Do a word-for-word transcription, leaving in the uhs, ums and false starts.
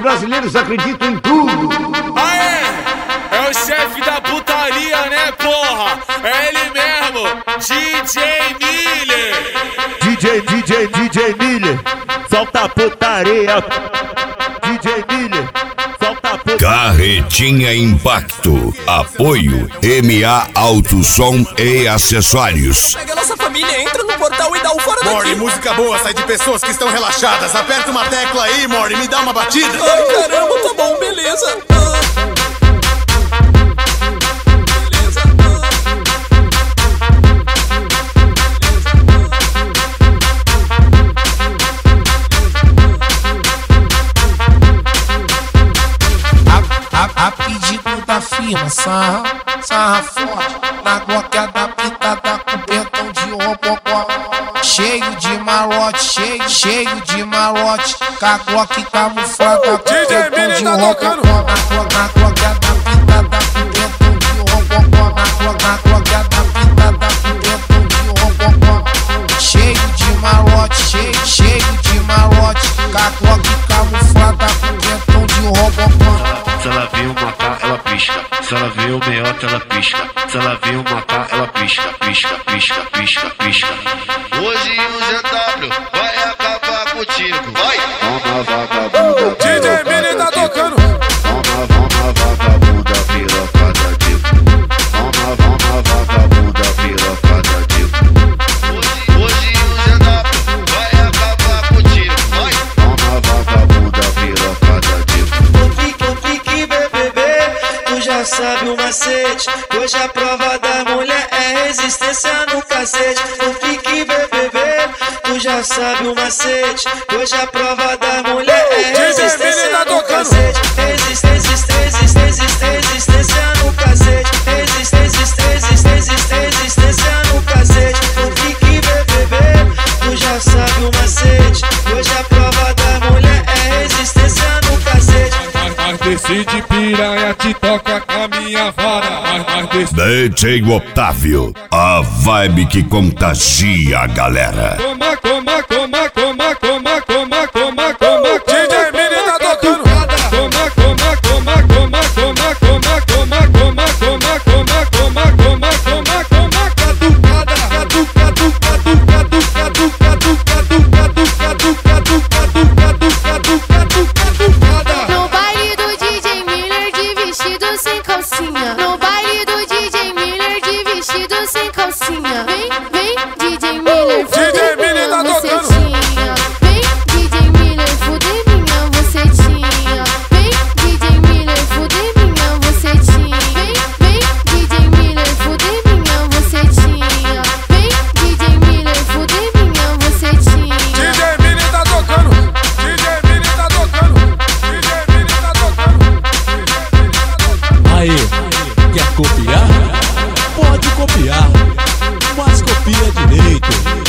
brasileiros acreditam em tudo. Aê! É o chefe da putaria, né, porra? É ele mesmo, D J Miller. D J, D J, D J Miller, solta a putaria. D J Miller, solta a putaria. Carretinha Impacto. Apoio M A Auto Som e Acessórios. Pega a nossa família, entra no portal e dá o fora daqui. Mori, música boa sai de pessoas que estão relaxadas. Aperta uma tecla aí, Mori, me dá uma batida. Ai, caramba, tá bom, beleza. Ah. A pedido da firma, sarra, sarra forte. Na Glock adaptada com pentão de robocó. Cheio de malote, cheio, cheio de malote. Com a Glock camuflada com pentão de robocó. Na Glock adaptada com pentão de robocó. Na Glock adaptada com pentão de robocó. Cheio de malote, cheio, cheio de malote. Com a Glock camuflada com pentão de robocó. Se ela vê uma K, ela pisca. Se ela vê o meiota, ela pisca. Se ela vê uma K, ela pisca, pisca, pisca, pisca, pisca. Hoje o Z W vai acabar contigo. Vai! Toma vagabunda, D J Miller tá tocando. Toma, toma vagabunda, pirocada digo. Toma, toma vagabunda, pirocada digo. Hoje, hoje o Z W vai acabar contigo. Vai! Toma vagabunda, pirocada digo. Já sabe o macete, hoje a prova da mulher é resistência no cacete. Não fique bebê, tu já sabe o macete, hoje a prova da mulher é resistência no cacete. Resistência, resistência, resistência, resistência no cacete. Resistência, resistência, resistência, resistência no cacete. Não fique bebê, tu já sabe o macete, hoje a prova da mulher é resistência no cacete. Mas desce de piranha, te toca com a minha vara. Mas desce... D J Otávio, a vibe que contagia a galera. Coma, coma, coma, coma, coma, coma, coma, coma. D J Miller tá tocando. Coma, coma, coma, coma, coma, coma, coma, coma, coma, coma, coma, coma, coma, coma, catucada, catucada, catucada, catucada, catucada, catucada, catucada, catucada, catucada. No baile do D J Miller de vestido sem calcinha. No baile do D J Miller de vestido sem calcinha. Vem, vem, D J Miller, fuder minha bucetinha. Vem, D J Miller, fuder minha bucetinha. Vem, D J Miller, fuder minha bucetinha. Vem, vem, D J Miller, fuder minha bucetinha. Vem, D J Miller, fuder minha bucetinha. D J Miller tá tocando. D J Miller tá tocando. D J Miller tá tocando. Aí, quer copiar? Pode copiar, mas copia direito.